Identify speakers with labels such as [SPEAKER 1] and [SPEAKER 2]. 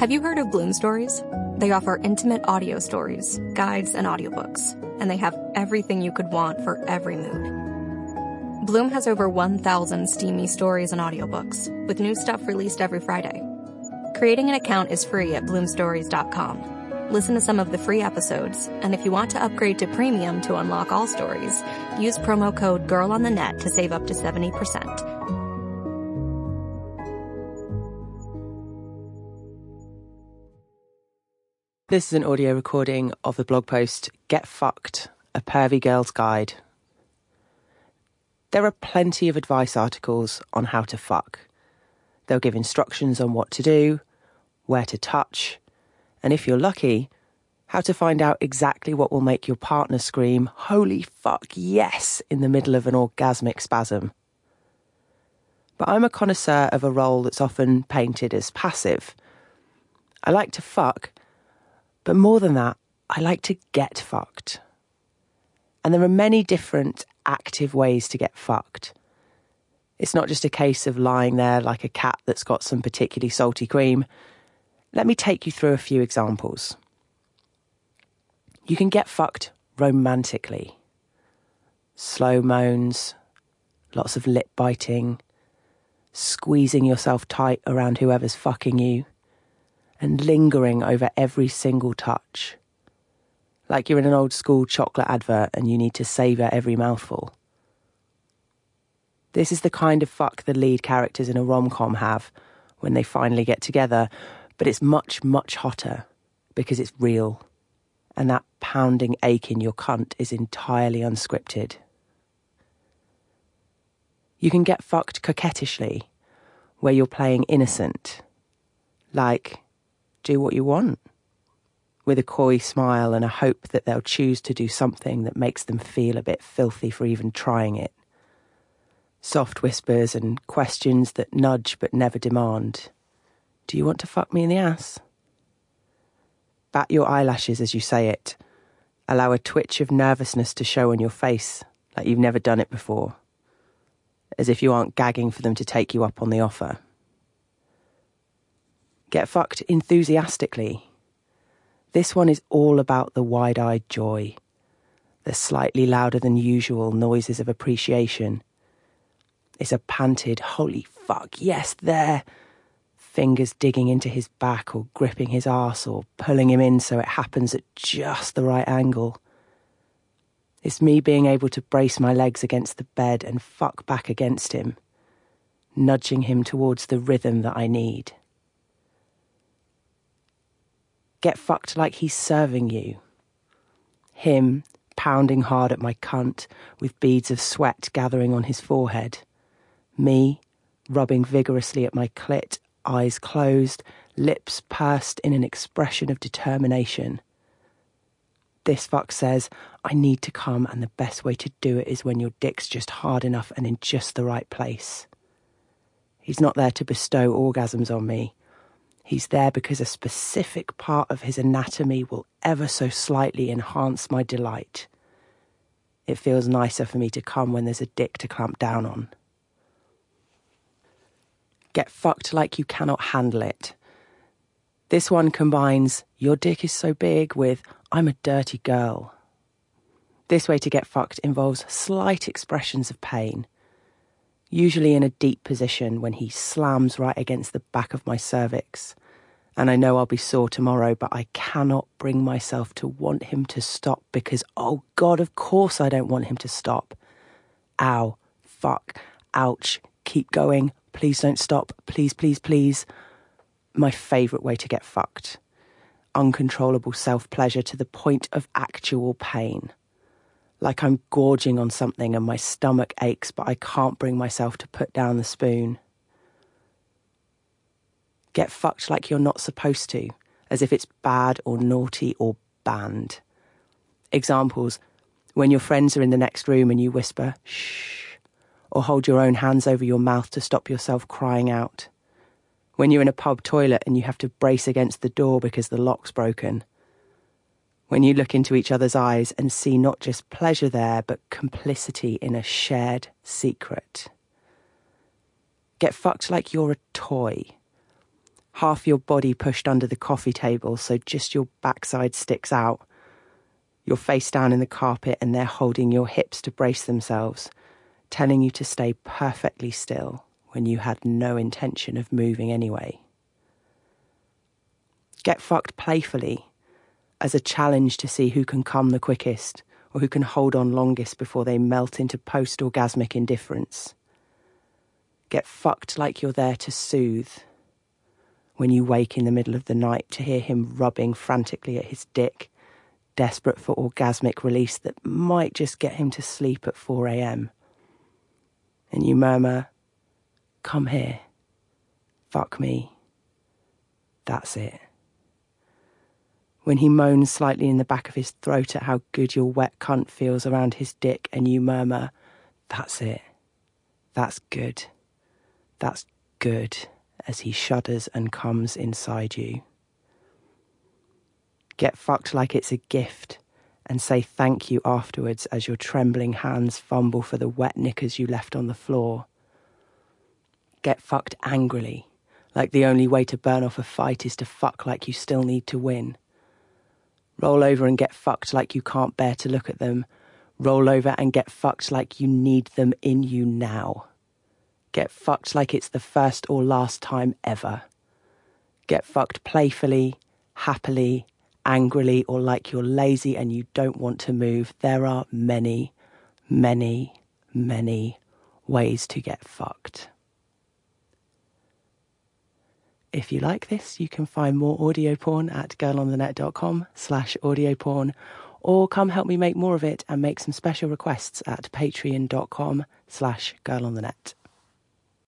[SPEAKER 1] Have you heard of Bloom Stories? They offer intimate audio stories, guides, and audiobooks, and they have everything you could want for every mood. Bloom has over 1,000 steamy stories and audiobooks, with new stuff released every Friday. Creating an account is free at bloomstories.com. Listen to some of the free episodes, and if you want to upgrade to premium to unlock all stories, use promo code GIRLONTHENET to save up to 70%.
[SPEAKER 2] This is an audio recording of the blog post, Get Fucked, a Pervy Girl's Guide. There are plenty of advice articles on how to fuck. They'll give instructions on what to do, where to touch, and if you're lucky, how to find out exactly what will make your partner scream, "Holy fuck, yes," in the middle of an orgasmic spasm. But I'm a connoisseur of a role that's often painted as passive. I like to fuck, but more than that, I like to get fucked. And there are many different active ways to get fucked. It's not just a case of lying there like a cat that's got some particularly salty cream. Let me take you through a few examples. You can get fucked romantically. Slow moans, lots of lip biting, squeezing yourself tight around whoever's fucking you, and lingering over every single touch. Like you're in an old school chocolate advert and you need to savour every mouthful. This is the kind of fuck the lead characters in a rom-com have when they finally get together, but it's much, much hotter because it's real. And that pounding ache in your cunt is entirely unscripted. You can get fucked coquettishly, where you're playing innocent. Like, do what you want, with a coy smile and a hope that they'll choose to do something that makes them feel a bit filthy for even trying it. Soft whispers and questions that nudge but never demand. Do you want to fuck me in the ass? Bat your eyelashes as you say it. Allow a twitch of nervousness to show on your face, like you've never done it before, as if you aren't gagging for them to take you up on the offer. Get fucked enthusiastically. This one is all about the wide-eyed joy, the slightly louder than usual noises of appreciation. It's a panted, "Holy fuck, yes, there!" Fingers digging into his back or gripping his arse or pulling him in so it happens at just the right angle. It's me being able to brace my legs against the bed and fuck back against him, nudging him towards the rhythm that I need. Get fucked like he's serving you. Him pounding hard at my cunt with beads of sweat gathering on his forehead. Me rubbing vigorously at my clit, eyes closed, lips pursed in an expression of determination. This fuck says, I need to come, and the best way to do it is when your dick's just hard enough and in just the right place. He's not there to bestow orgasms on me. He's there because a specific part of his anatomy will ever so slightly enhance my delight. It feels nicer for me to come when there's a dick to clamp down on. Get fucked like you cannot handle it. This one combines, your dick is so big, with, I'm a dirty girl. This way to get fucked involves slight expressions of pain, usually in a deep position when he slams right against the back of my cervix. And I know I'll be sore tomorrow, but I cannot bring myself to want him to stop because, oh God, of course I don't want him to stop. Ow, fuck, ouch, keep going, please don't stop, please, please, please. My favourite way to get fucked. Uncontrollable self-pleasure to the point of actual pain. Like I'm gorging on something and my stomach aches, but I can't bring myself to put down the spoon. Get fucked like you're not supposed to, as if it's bad or naughty or banned. Examples, when your friends are in the next room and you whisper, shh, or hold your own hands over your mouth to stop yourself crying out. When you're in a pub toilet and you have to brace against the door because the lock's broken. When you look into each other's eyes and see not just pleasure there, but complicity in a shared secret. Get fucked like you're a toy. half your body pushed under the coffee table so just your backside sticks out. You're face down in the carpet and they're holding your hips to brace themselves, telling you to stay perfectly still when you had no intention of moving anyway. Get fucked playfully, as a challenge to see who can come the quickest or who can hold on longest before they melt into post-orgasmic indifference. Get fucked like you're there to soothe. When you wake in the middle of the night to hear him rubbing frantically at his dick, desperate for orgasmic release that might just get him to sleep at 4 a.m. And you murmur, "Come here. Fuck me. That's it." When he moans slightly in the back of his throat at how good your wet cunt feels around his dick and you murmur, "That's it. That's good. That's good," as he shudders and comes inside you. Get fucked like it's a gift and say thank you afterwards as your trembling hands fumble for the wet knickers you left on the floor. Get fucked angrily, like the only way to burn off a fight is to fuck like you still need to win. Roll over and get fucked like you can't bear to look at them. Roll over and get fucked like you need them in you now. Get fucked like it's the first or last time ever. Get fucked playfully, happily, angrily, or like you're lazy and you don't want to move. There are many, many, many ways to get fucked. If you like this, you can find more audio porn at girlonthenet.com/audio-porn, or come help me make more of it and make some special requests at patreon.com/girlonthenet.